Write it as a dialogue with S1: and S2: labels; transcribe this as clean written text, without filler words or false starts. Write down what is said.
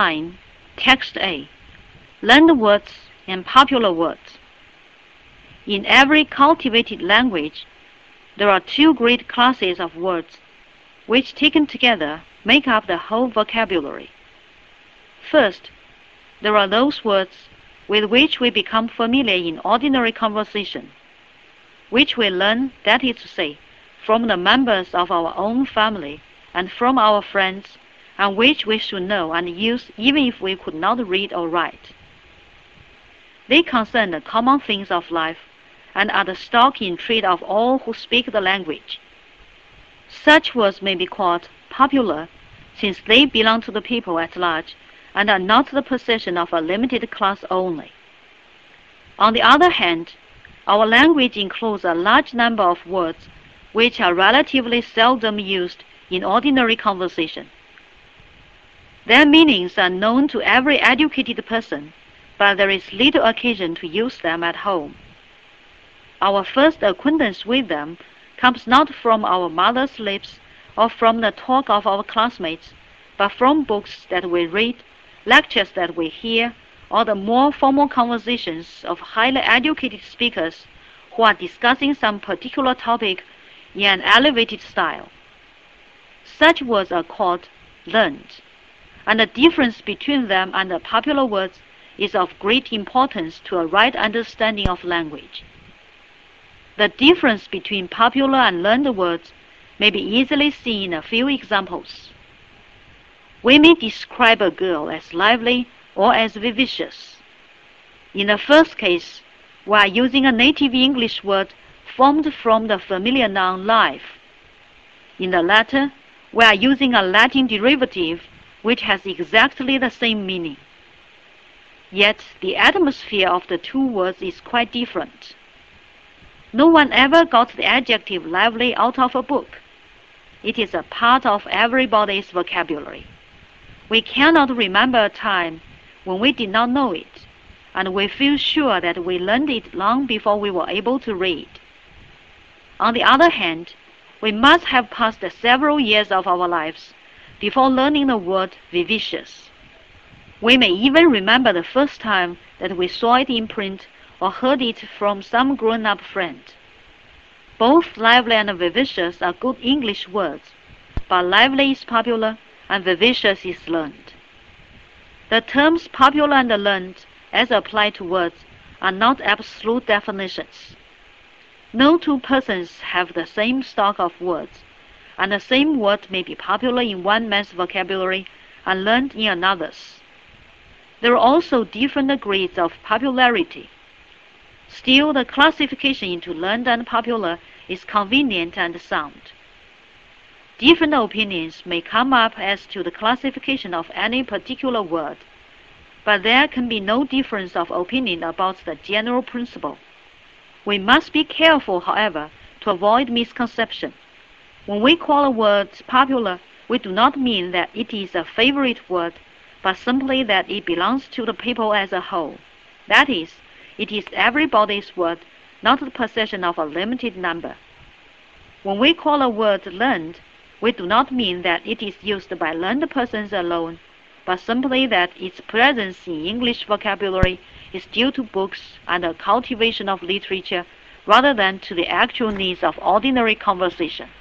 S1: 9, Text A, Learned words and popular words. In every cultivated language, there are two great classes of words, which taken together make up the whole vocabulary. First, there are those words with which we become familiar in ordinary conversation, which we learn, that is to say, from the members of our own family and from our friends, and which we should know and use even if we could not read or write. They concern the common things of life and are the stock in trade of all who speak the language. Such words may be called popular, since they belong to the people at large and are not the possession of a limited class only. On the other hand, our language includes a large number of words which are relatively seldom used in ordinary conversation. Their meanings are known to every educated person, but there is little occasion to use them at home. Our first acquaintance with them comes not from our mother's lips or from the talk of our classmates, but from books that we read, lectures that we hear, or the more formal conversations of highly educated speakers who are discussing some particular topic in an elevated style. Such words are called learned, and the difference between them and the popular words is of great importance to a right understanding of language. The difference between popular and learned words may be easily seen in a few examples. We may describe a girl as lively or as vivacious. In the first case, we are using a native English word formed from the familiar noun live. In the latter, we are using a Latin derivative which has exactly the same meaning. Yet the atmosphere of the two words is quite different. No one ever got the adjective lively out of a book. It is a part of everybody's vocabulary. We cannot remember a time when we did not know it, and we feel sure that we learned it long before we were able to read. On the other hand, we must have passed several years of our lives before learning the word vivacious. We may even remember the first time that we saw it in print or heard it from some grown-up friend. Both lively and vivacious are good English words, but lively is popular and vivacious is learned. The terms popular and learned, as applied to words, are not absolute definitions. No two persons have the same stock of words, and the same word may be popular in one man's vocabulary and learned in another's. There are also different degrees of popularity. Still, the classification into learned and popular is convenient and sound. Different opinions may come up as to the classification of any particular word, but there can be no difference of opinion about the general principle. We must be careful, however, to avoid misconception. When we call a word popular, we do not mean that it is a favorite word, but simply that it belongs to the people as a whole. That is, it is everybody's word, not the possession of a limited number. When we call a word learned, we do not mean that it is used by learned persons alone, but simply that its presence in English vocabulary is due to books and the cultivation of literature rather than to the actual needs of ordinary conversation.